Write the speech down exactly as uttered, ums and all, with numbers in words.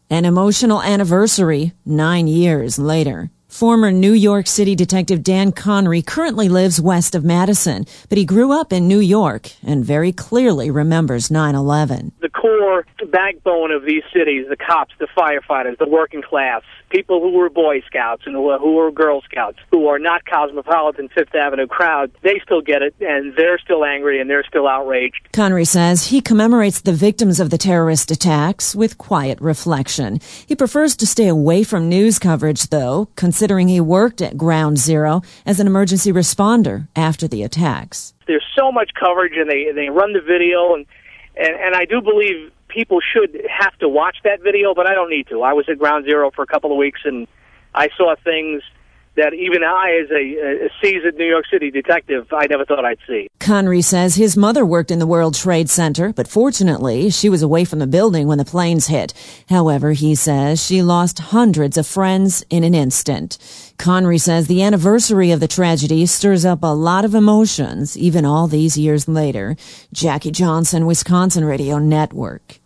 An emotional anniversary nine years later. Former New York City detective Dan Connery currently lives west of Madison, but he grew up in New York and very clearly remembers nine eleven. The core backbone of these cities, the cops, the firefighters, the working class, people who were Boy Scouts and who were Girl Scouts, who are not cosmopolitan Fifth Avenue crowd, they still get it, and they're still angry, and they're still outraged. Connery says he commemorates the victims of the terrorist attacks with quiet reflection. He prefers to stay away from news coverage, though, considering he worked at Ground Zero as an emergency responder after the attacks. There's so much coverage, and they, they run the video, and, and, and I do believe people should have to watch that video, but I don't need to. I was at Ground Zero for a couple of weeks, and I saw things that even I, as a, a seasoned New York City detective, I never thought I'd see. Connery says his mother worked in the World Trade Center, but fortunately, she was away from the building when the planes hit. However, he says she lost hundreds of friends in an instant. Connery says the anniversary of the tragedy stirs up a lot of emotions, even all these years later. Jackie Johnson, Wisconsin Radio Network.